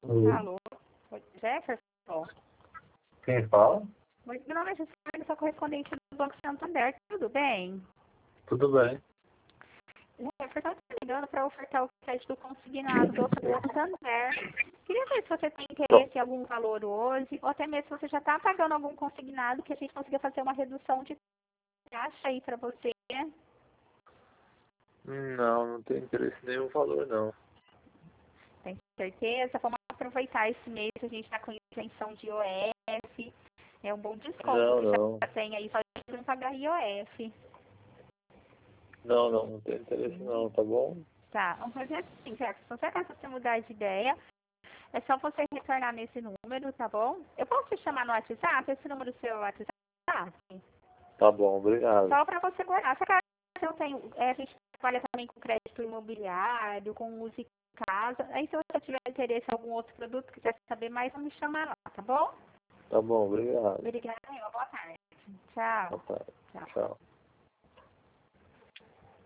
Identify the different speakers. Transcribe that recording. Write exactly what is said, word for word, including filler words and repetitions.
Speaker 1: Oi.
Speaker 2: Alô? Oi, Jefferson?
Speaker 1: Quem fala?
Speaker 2: Oi, meu nome é Jefferson, sou correspondente do Banco Santander. Tudo bem?
Speaker 1: Tudo bem?
Speaker 2: Jefferson, eu estou ligando para ofertar o crédito consignado do Santander. Queria ver se você tem interesse em algum valor hoje, ou até mesmo se você já está pagando algum consignado, que a gente consiga fazer uma redução de taxa aí para você.
Speaker 1: Não, não tenho interesse em nenhum valor, não.
Speaker 2: Tem certeza? Vamos aproveitar esse mês, a gente está com isenção de I O F. É um bom desconto
Speaker 1: Não,
Speaker 2: que já
Speaker 1: não.
Speaker 2: tem aí, só de não pagar I O F.
Speaker 1: Não, não, não tenho interesse não, tá bom?
Speaker 2: Tá, vamos fazer assim, Jefferson. Se acaso você mudar de ideia, é só você retornar nesse número, tá bom? Eu posso te chamar no WhatsApp? Esse número seu é o WhatsApp?
Speaker 1: Tá bom, obrigado.
Speaker 2: Só para você guardar. Se acaso eu tenho, é, a gente trabalha também com crédito imobiliário, com uso em casa. Aí se você tiver interesse em algum outro produto, quiser saber mais, me chamar lá, tá bom?
Speaker 1: Tá bom, obrigado.
Speaker 2: Obrigada, uma boa tarde. Tchau.
Speaker 1: Boa tarde.
Speaker 2: Tchau.
Speaker 1: Tchau.